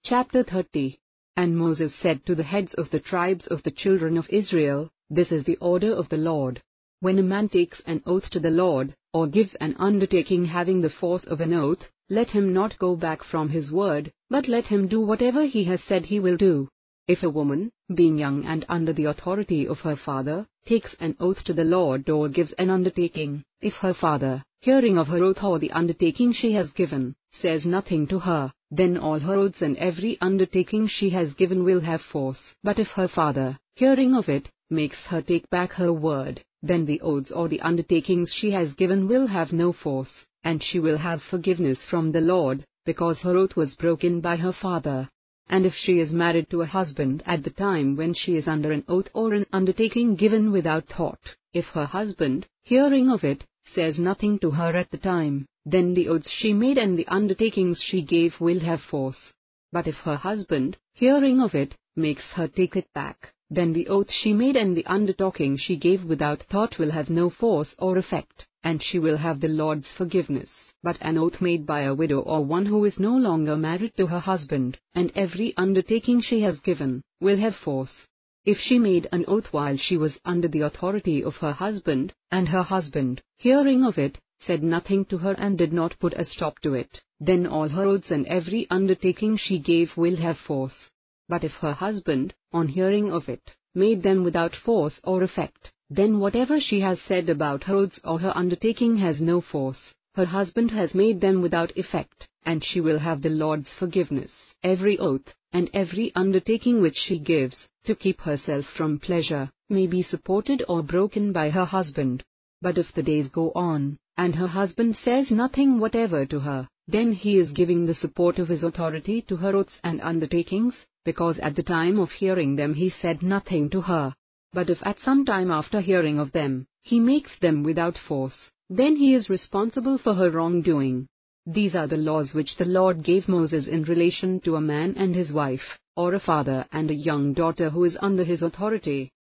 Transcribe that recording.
Chapter 30. And Moses said to the heads of the tribes of the children of Israel, This is the order of the Lord. When a man takes an oath to the Lord, or gives an undertaking having the force of an oath, let him not go back from his word, but let him do whatever he has said he will do. If a woman, being young and under the authority of her father, takes an oath to the Lord or gives an undertaking, if her father, hearing of her oath or the undertaking she has given, says nothing to her, then all her oaths and every undertaking she has given will have force. But if her father, hearing of it, makes her take back her word, then the oaths or the undertakings she has given will have no force, and she will have forgiveness from the Lord, because her oath was broken by her father. And if she is married to a husband at the time when she is under an oath or an undertaking given without thought, if her husband, hearing of it, says nothing to her at the time, then the oaths she made and the undertakings she gave will have force. But if her husband, hearing of it, makes her take it back, then the oath she made and the undertaking she gave without thought will have no force or effect, and she will have the Lord's forgiveness. But an oath made by a widow or one who is no longer married to her husband, and every undertaking she has given, will have force. If she made an oath while she was under the authority of her husband, and her husband, hearing of it, said nothing to her and did not put a stop to it, then all her oaths and every undertaking she gave will have force. But if her husband, on hearing of it, made them without force or effect, then whatever she has said about her oaths or her undertaking has no force. Her husband has made them without effect, and she will have the Lord's forgiveness. Every oath, and every undertaking which she gives, to keep herself from pleasure, may be supported or broken by her husband. But if the days go on, and her husband says nothing whatever to her, then he is giving the support of his authority to her oaths and undertakings, because at the time of hearing them he said nothing to her. But if at some time after hearing of them, he makes them without force, then he is responsible for her wrongdoing. These are the laws which the Lord gave Moses in relation to a man and his wife, or a father and a young daughter who is under his authority.